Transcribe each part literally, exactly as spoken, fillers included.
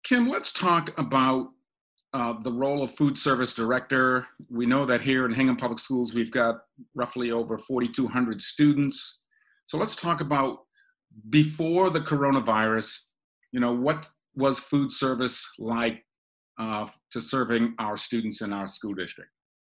Kim, let's talk about uh, the role of food service director. We know that here in Hingham Public Schools, we've got roughly over forty-two hundred students. So let's talk about before the coronavirus, you know, what was food service like uh, to serving our students in our school district?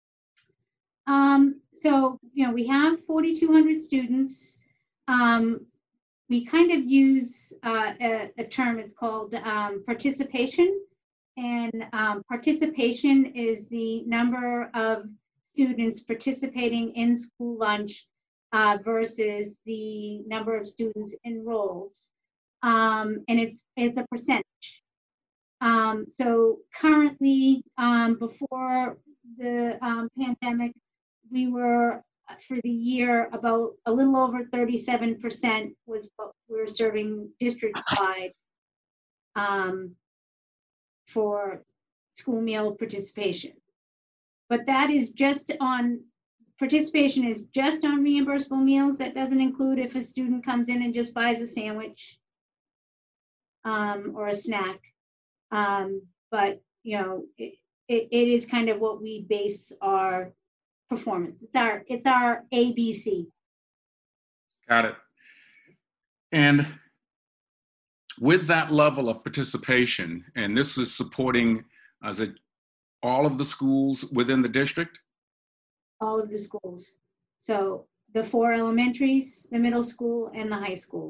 Um, so, you know, we have forty-two hundred students. Um, we kind of use uh, a, a term, it's called um, participation. And um, participation is the number of students participating in school lunch uh, versus the number of students enrolled. Um, and it's, it's a percentage. Um, so currently, um, before the um, pandemic, we were uh, for the year about a little over thirty-seven percent was what we were serving district-wide um, for school meal participation. But that is just on, participation is just on reimbursable meals. That doesn't include if a student comes in and just buys a sandwich um, or a snack. Um, but, you know, it, it, it is kind of what we base our performance. It's our, it's our A B C. Got it. And with that level of participation, and this is supporting, as it all of the schools within the district? All of the schools. So the four elementaries, the middle school, and the high school.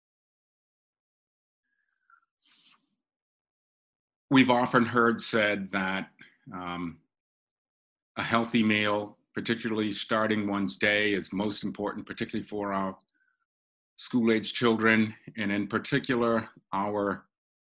We've often heard said that um, a healthy meal, particularly starting one's day, is most important, particularly for our school-age children, and in particular, our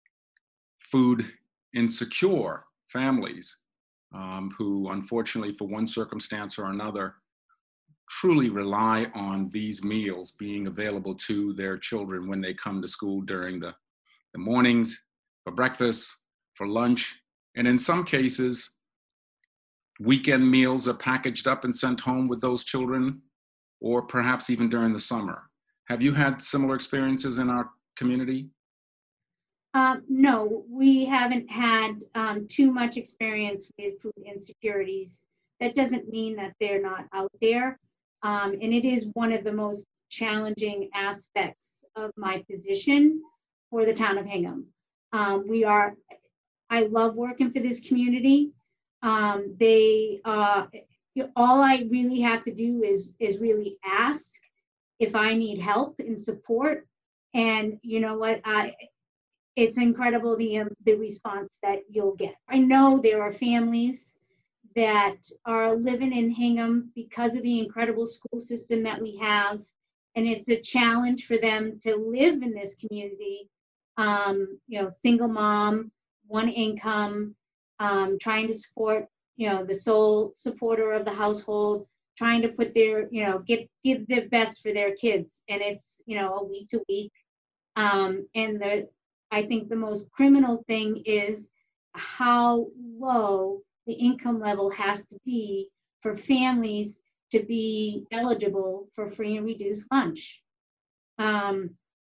food insecure families um, who, unfortunately, for one circumstance or another, truly rely on these meals being available to their children when they come to school during the, the mornings, for breakfast, for lunch, and in some cases, weekend meals are packaged up and sent home with those children, or perhaps even during the summer. Have you had similar experiences in our community? Um, no, we haven't had um, too much experience with food insecurities. That doesn't mean that they're not out there. Um, and it is one of the most challenging aspects of my position for the town of Hingham. Um, we are, I love working for this community. Um, they, uh, all I really have to do is, is really ask if I need help and support. And you know what, I, it's incredible the, um, the response that you'll get. I know there are families that are living in Hingham because of the incredible school system that we have. And it's a challenge for them to live in this community. Um, you know, single mom, one income, um, trying to support, you know, the sole supporter of the household, trying to put their, you know, get, give the best for their kids. And it's, you know, a week to week. Um, and the, I think the most criminal thing is how low the income level has to be for families to be eligible for free and reduced lunch. Um,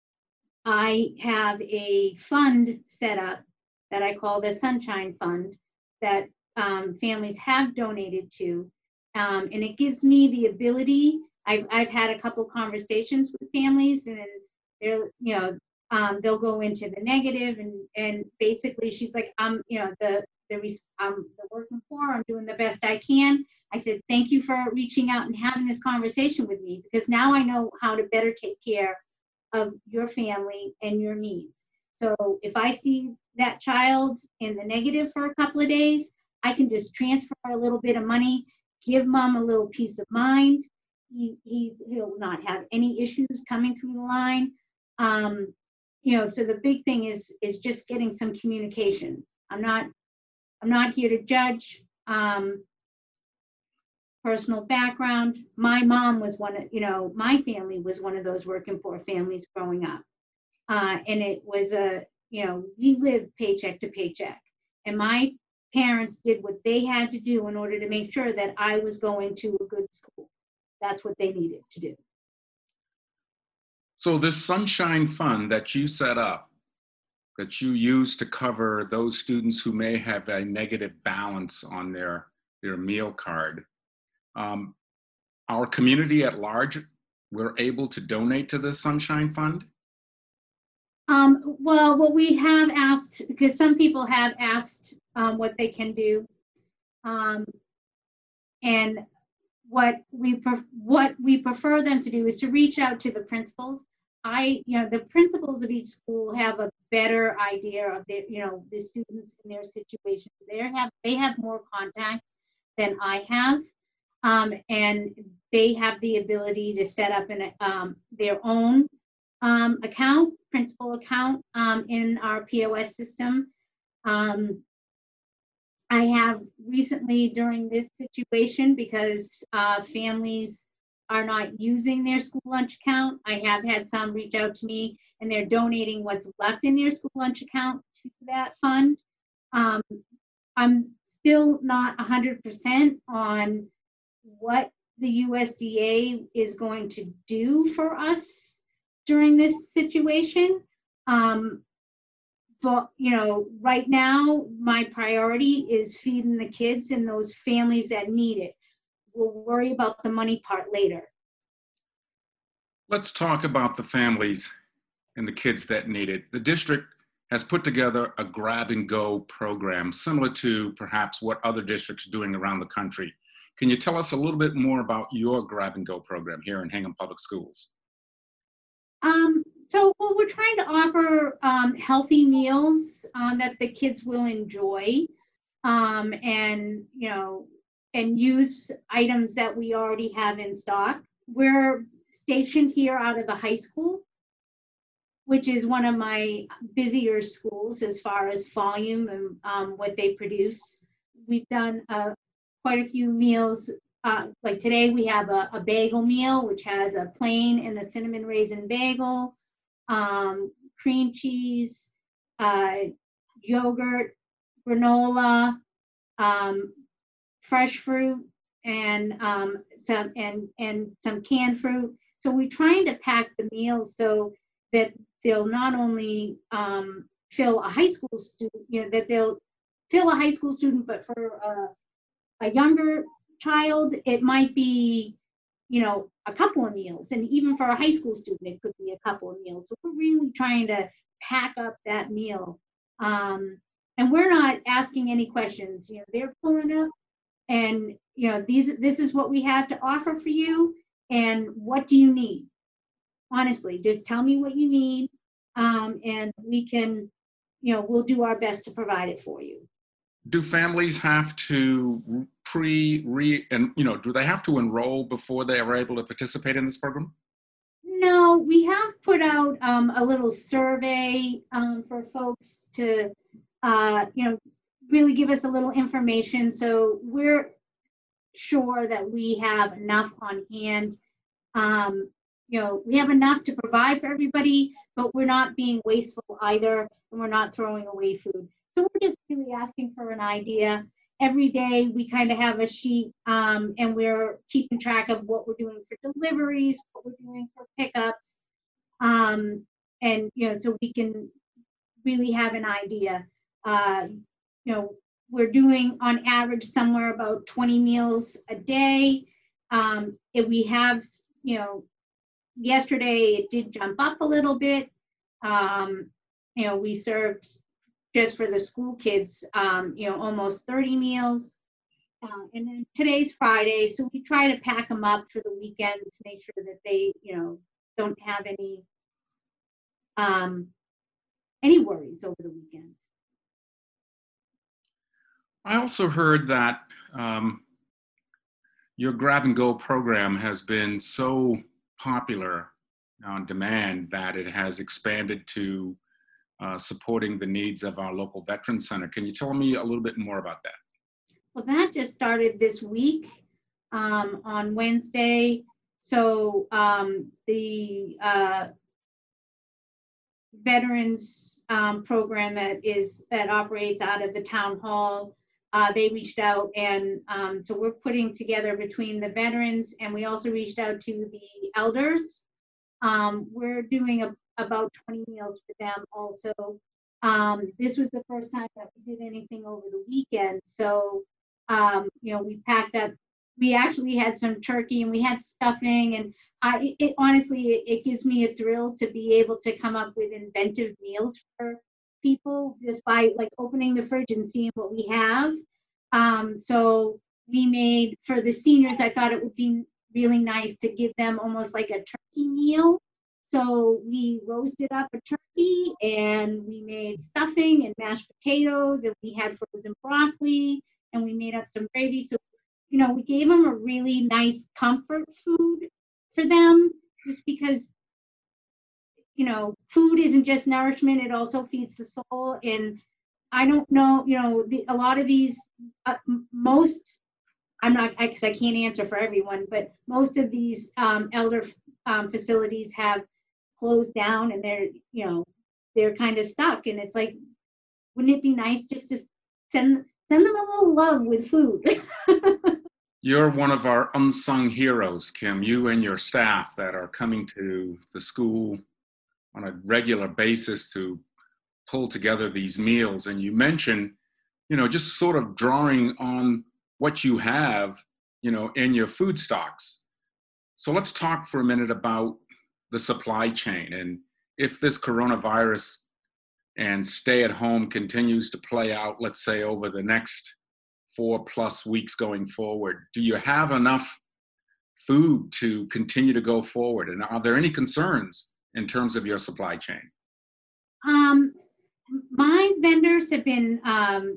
I have a fund set up that I call the Sunshine Fund that um, families have donated to. Um, and it gives me the ability, I've, I've had a couple conversations with families and they're, you know, um, they'll go into the negative and, and basically she's like, I'm, you know, the, the, I'm the working poor, I'm doing the best I can. I said, thank you for reaching out and having this conversation with me because now I know how to better take care of your family and your needs. So if I see that child in the negative for a couple of days, I can just transfer a little bit of money, give mom a little peace of mind. He, he's, he'll not have any issues coming through the line. Um, you know, so the big thing is, is just getting some communication. I'm not, I'm not here to judge. Um, personal background. My mom was one of, you know, my family was one of those working poor families growing up. Uh, and it was a, you know, we lived paycheck to paycheck. And my parents did what they had to do in order to make sure that I was going to a good school. That's what they needed to do. So this Sunshine Fund that you set up, that you use to cover those students who may have a negative balance on their, their meal card. Um, our community at large, we're able to donate to the Sunshine Fund? Um, well, what we have asked, because some people have asked um, what they can do, um, and what we pref- what we prefer them to do is to reach out to the principals. I, you know, the principals of each school have a better idea of their, you know, the students in their situations. They have they have more contact than I have, um, and they have the ability to set up an um, their own um, account, principal account um, in our P O S system. Um, I have recently during this situation, because uh, families are not using their school lunch account, I have had some reach out to me and they're donating what's left in their school lunch account to that fund. Um, I'm still not one hundred percent on what the U S D A is going to do for us during this situation. Um, but, you know, right now, my priority is feeding the kids and those families that need it. We'll worry about the money part later. Let's talk about the families and the kids that need it. The district has put together a grab and go program similar to perhaps what other districts are doing around the country. Can you tell us a little bit more about your grab and go program here in Hingham Public Schools? Um, so well, we're trying to offer um, healthy meals um, that the kids will enjoy, um, and you know, and use items that we already have in stock. We're stationed here out of the high school, which is one of my busier schools as far as volume and um, what they produce. We've done uh, quite a few meals. Uh, like today, we have a, a bagel meal, which has a plain and a cinnamon raisin bagel, um, cream cheese, uh, yogurt, granola, um, fresh fruit, and um, some and and some canned fruit. So we're trying to pack the meals so that they'll not only um, fill a high school student, you know, that they'll fill a high school student, but for a, a younger child, it might be, you know, a couple of meals. And even for a high school student, it could be a couple of meals. So we're really trying to pack up that meal. Um, and we're not asking any questions. You know, they're pulling up and, you know, these this is what we have to offer for you. And what do you need? Honestly, just tell me what you need, um, and we can, you know, we'll do our best to provide it for you. Do families have to pre, re, and, you know, do they have to enroll before they are able to participate in this program? No, we have put out um, a little survey um, for folks to, uh, you know, really give us a little information. So we're sure that we have enough on hand. Um, you know, we have enough to provide for everybody, but we're not being wasteful either, and we're not throwing away food. So we're just really asking for an idea. Every day we kind of have a sheet, um, and we're keeping track of what we're doing for deliveries, what we're doing for pickups, um, and you know, so we can really have an idea. Uh, you know, we're doing on average somewhere about twenty meals a day. Um, if we have, you know, yesterday it did jump up a little bit. Um, you know, we served just for the school kids, um, you know, almost thirty meals. Uh, and then today's Friday, so we try to pack them up for the weekend to make sure that they, you know, don't have any um, any worries over the weekend. I also heard that um, your grab and go program has been so popular on demand that it has expanded to uh, supporting the needs of our local Veterans Center. Can you tell me a little bit more about that? Well, that just started this week um, on Wednesday. So um, the uh, veterans um, program that is that operates out of the town hall, uh, they reached out, and um, so we're putting together between the veterans, and we also reached out to the elders. Um, we're doing a, about twenty meals for them also. Um, this was the first time that we did anything over the weekend. So, um, you know, we packed up, we actually had some turkey and we had stuffing. And I, it, honestly, it, it gives me a thrill to be able to come up with inventive meals for people just by like opening the fridge and seeing what we have. Um, so we made for the seniors, I thought it would be really nice to give them almost like a turkey meal. So we roasted up a turkey and we made stuffing and mashed potatoes and we had frozen broccoli and we made up some gravy. So, you know, we gave them a really nice comfort food for them just because, you know, food isn't just nourishment, it also feeds the soul. And I don't know, you know, the, a lot of these, uh, most, I'm not, because I, I can't answer for everyone, but most of these um, elder um, facilities have closed down and they're, you know, they're kind of stuck. And it's like, wouldn't it be nice just to send send them a little love with food? You're one of our unsung heroes, Kim, you and your staff that are coming to the school on a regular basis to pull together these meals. And you mentioned, you know, just sort of drawing on what you have, you know, in your food stocks. So let's talk for a minute about the supply chain. And if this coronavirus and stay at home continues to play out, let's say over the next four plus weeks going forward, do you have enough food to continue to go forward? And are there any concerns in terms of your supply chain? Um, my vendors have been um,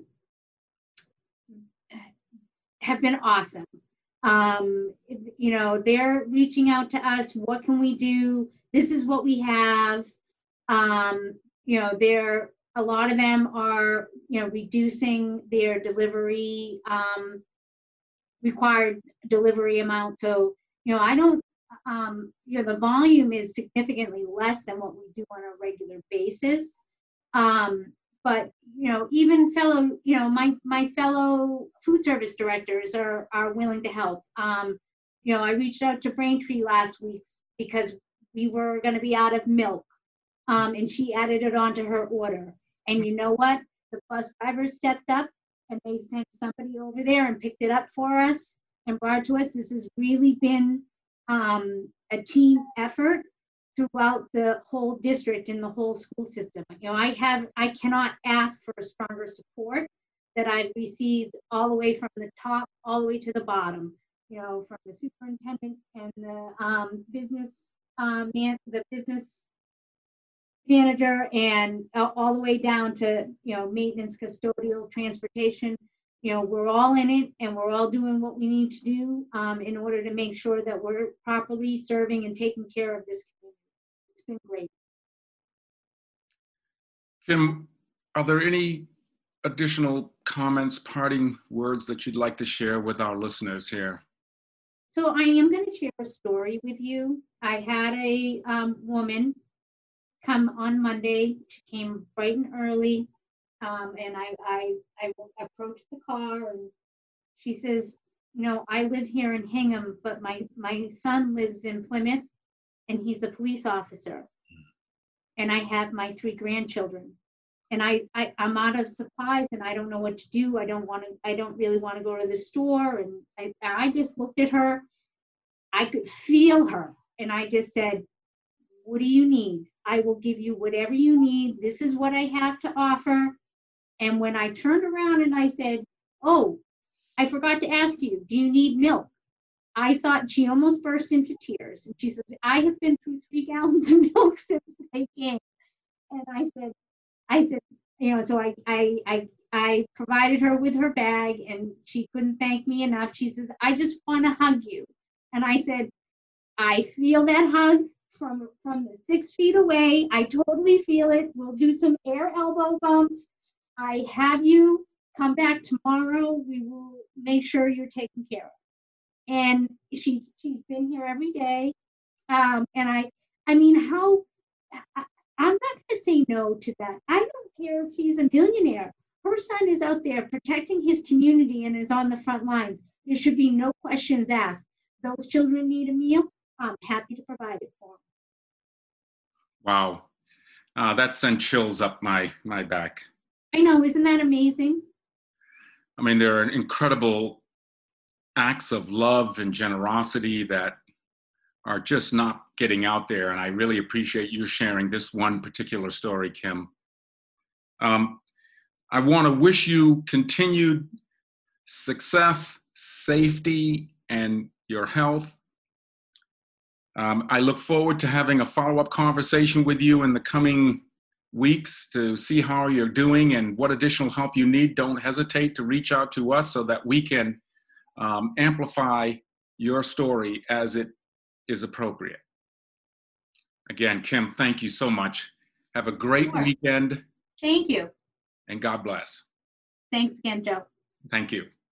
have been awesome. Um, you know, they're reaching out to us. What can we do? This is what we have. Um, you know, they're a lot of them are, you know, reducing their delivery um, required delivery amount. So, you know, I don't, um, you know, the volume is significantly less than what we do on a regular basis. Um, but, you know, even fellow, you know, my, my fellow food service directors are, are willing to help. Um, you know, I reached out to Braintree last week because we were going to be out of milk. Um, and she added it onto her order. And you know what? The bus driver stepped up and they sent somebody over there and picked it up for us and brought it to us. This has really been um, a team effort throughout the whole district and the whole school system. You know, I have, I cannot ask for a stronger support that I've received all the way from the top, all the way to the bottom, you know, from the superintendent and the um, business um, man, the business manager and all the way down to, you know, maintenance, custodial, transportation. You know, we're all in it and we're all doing what we need to do um, in order to make sure that we're properly serving and taking care of this community. It's been great. Kim, are there any additional comments, parting words that you'd like to share with our listeners here? So I am going to share a story with you. I had a um, woman come on Monday. She came bright and early, um, and I, I I approached the car, and she says, "You know, I live here in Hingham, but my my son lives in Plymouth, and he's a police officer, and I have my three grandchildren, and I, I I'm out of supplies, and I don't know what to do. I don't want to. I don't really want to go to the store." And I I just looked at her. I could feel her, and I just said, "What do you need? I will give you whatever you need. This is what I have to offer." And when I turned around and I said, "Oh, I forgot to ask you, do you need milk?" I thought she almost burst into tears. And she says, "I have been through three gallons of milk since I came." And I said, I said, you know, so I, I, I, I provided her with her bag and she couldn't thank me enough. She says, "I just want to hug you." And I said, "I feel that hug from from the six feet away. I totally feel it. We'll do some air elbow bumps. I have you come back tomorrow. We will make sure you're taken care of." And she she's been here every day. Um, and I I mean, how I, I'm not going to say no to that. I don't care if he's a millionaire. Her son is out there protecting his community and is on the front lines. There should be no questions asked. Those children need a meal. I'm happy to provide it for them. Wow. Uh, that sent chills up my, my back. I know, isn't that amazing? I mean, there are incredible acts of love and generosity that are just not getting out there. And I really appreciate you sharing this one particular story, Kim. Um, I want to wish you continued success, safety, and your health. Um, I look forward to having a follow-up conversation with you in the coming weeks to see how you're doing and what additional help you need. Don't hesitate to reach out to us so that we can um, amplify your story as it is appropriate. Again, Kim, thank you so much. Have a great Sure. weekend. Thank you. And God bless. Thanks again, Joe. Thank you.